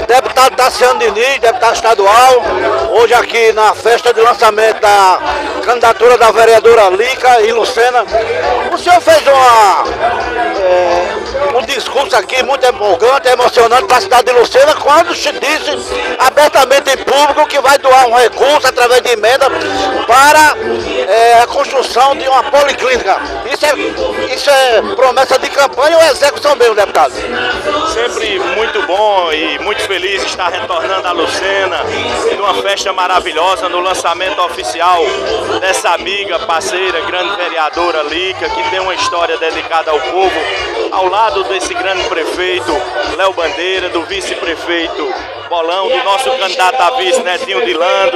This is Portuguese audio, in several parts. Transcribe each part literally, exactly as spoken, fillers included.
Deputado Tassiano Diniz, deputado estadual, hoje aqui na festa de lançamento da candidatura da vereadora Lica e Lucena. O senhor fez uma, é, um discurso aqui muito empolgante, emocionante para a cidade de Lucena, quando se disse abertamente em público que vai doar um recurso através de emenda para é, a construção de uma policlínica. Isso é, isso é promessa de campanha ou execução mesmo, deputado? Sempre muito bom e muito feliz estar retornando a Lucena numa festa maravilhosa, no lançamento oficial dessa amiga, parceira, grande vereadora Lica, que tem uma história dedicada ao povo, ao lado desse grande prefeito Léo Bandeira, do vice-prefeito Bolão, do nosso candidato a vice Netinho Dilando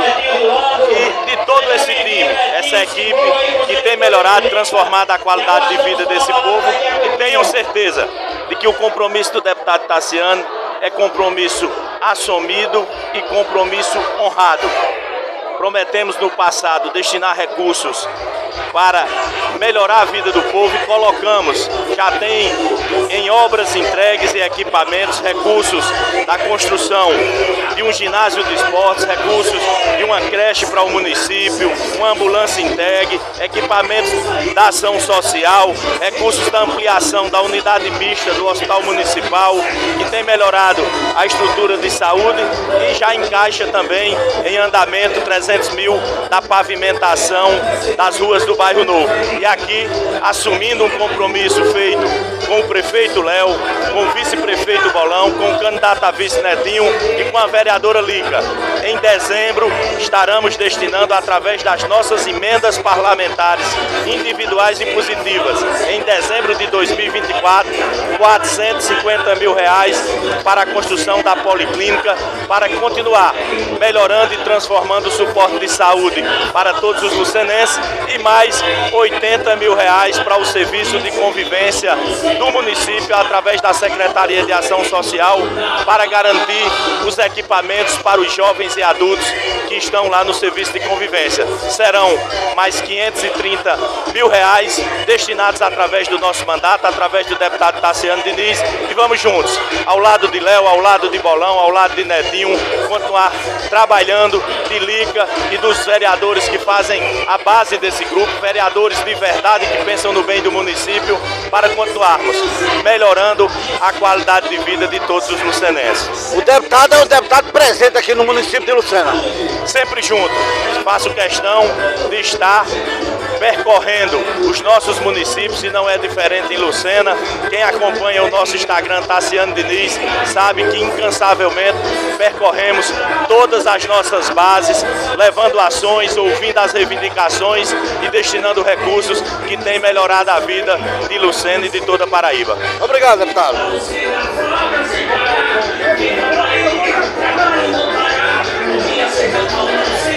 e de todo esse time, essa equipe que tem melhorado e transformado a qualidade de vida desse povo, e tenham certeza de que o compromisso do deputado Tassiano é compromisso assumido e compromisso honrado. Prometemos no passado destinar recursos para melhorar a vida do povo e colocamos, já tem em obras entregues e equipamentos, recursos da construção de um ginásio de esportes, recursos de uma creche para o município, uma ambulância entregue, equipamentos da ação social, recursos da ampliação da unidade mista do Hospital Municipal, que tem melhorado a estrutura de saúde e já encaixa também em andamento trezentos mil da pavimentação das ruas do Bairro Novo. E aqui, assumindo um compromisso feito com o prefeito Léo, com o vice-prefeito Bolão, com o candidato a vice Netinho e com a vereadora Lica. Em dezembro, estaremos destinando, através das nossas emendas parlamentares individuais e positivas, em dezembro de dois mil e vinte e quatro, quatrocentos e cinquenta mil reais para a construção da policlínica, para continuar melhorando e transformando o suporte de saúde para todos os lucenenses, e mais oitenta mil reais para o serviço de convivência do município através da Secretaria de Ação Social, para garantir os equipamentos para os jovens e adultos que estão lá no serviço de convivência. Serão mais quinhentos e trinta mil reais destinados através do nosso mandato, através do deputado Tassiano Diniz, e vamos juntos, ao lado de Léo, ao lado de Bolão, ao lado de Netinho, continuar trabalhando, de Lica e dos vereadores que fazem a base desse grupo, vereadores de verdade que pensam no bem do município, para continuarmos melhorando a qualidade de vida de todos os lucenenses. O deputado é um deputado presente aqui no município de Lucena. Sempre junto. Faço questão de estar percorrendo os nossos municípios, e não é diferente em Lucena. Quem acompanha o nosso Instagram, Tassiano Diniz, sabe que incansavelmente percorremos todas as nossas bases, levando ações, ouvindo as reivindicações e destinando recursos que têm melhorado a vida de Lucena e de toda a Paraíba. Obrigado, deputado.